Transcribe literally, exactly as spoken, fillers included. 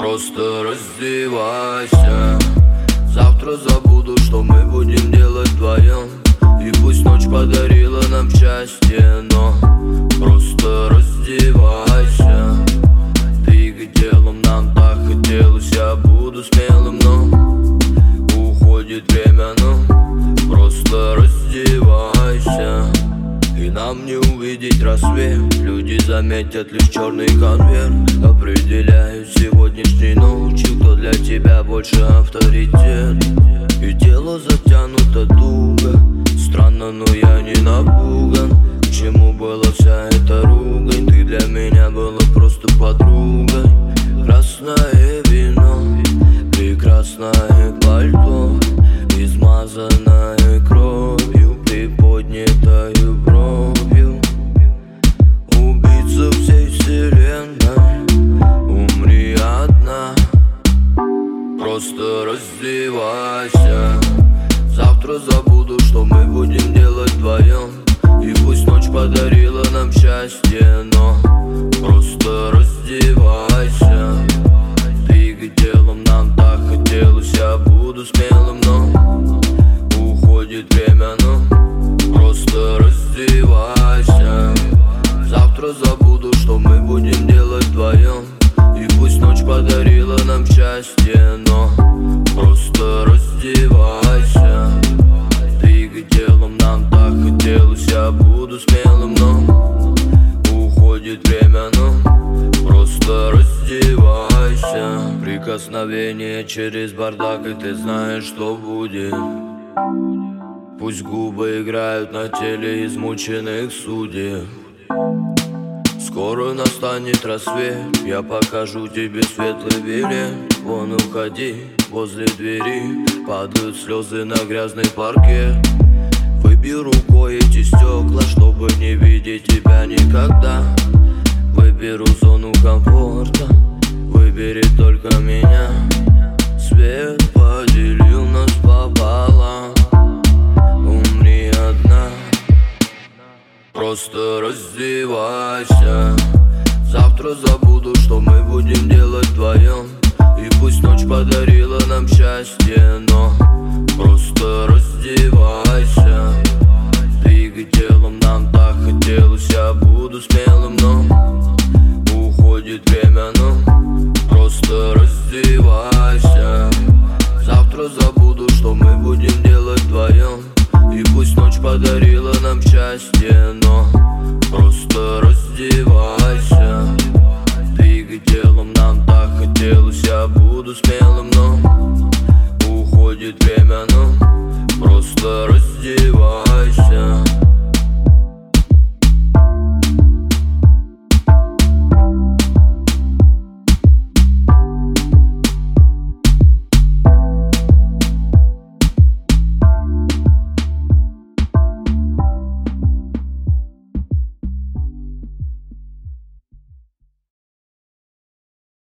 Просто раздевайся. Завтра забуду, что мы будем делать вдвоем. И пусть ночь подарила нам счастье, но просто раздевайся. Двигай телом, нам так хотелось. Я буду смелым, но уходит время, ну просто раздевайся. И нам не увидеть рассвет. Люди заметят лишь черный конверт. Определяют сегодняшней ночью, кто для тебя больше авторитет. И тело затянуто туго. Странно, но я не напуган. К чему была вся эта ругань? Ты для меня была просто подругой. Красное вино, прекрасное пальто, измазанное кровью, приподнятою бровью. Убийца всей вселенной, умри одна. Просто раздевайся. Завтра забуду, что мы будем делать вдвоем. И пусть ночь подарила нам счастье, но просто раздевайся. Двигай телом, нам так хотелось. Я буду смелым, но уходит время, ну просто раздевайся. Завтра забуду, что мы будем делать вдвоем. И пусть ночь подарила нам счастье, но просто раздевайся. Двигай телом, нам так хотелось. Я буду смелым, но уходит время, ну просто раздевайся. Прикосновение через бардак, и ты знаешь, что будет. Пусть губы играют на теле измученных судеб. Скоро настанет рассвет, я покажу тебе светлый билет. Вон уходи, возле двери падают слезы на грязный паркет. Выбей рукой эти стекла, чтобы не видеть тебя никогда. Выберу зону комфорта, выбери только меня. Свет поделил нас пополам, умри одна. Просто раздевайся. Завтра забуду, что мы будем делать вдвоем. И пусть ночь подарила нам счастье, но просто раздевайся. Двигай телом, нам так хотелось. Я буду смелым, но уходит время, ну просто раздевайся. Завтра забуду, что мы будем делать вдвоем. И пусть ночь подарила нам счастье, но просто раздевайся.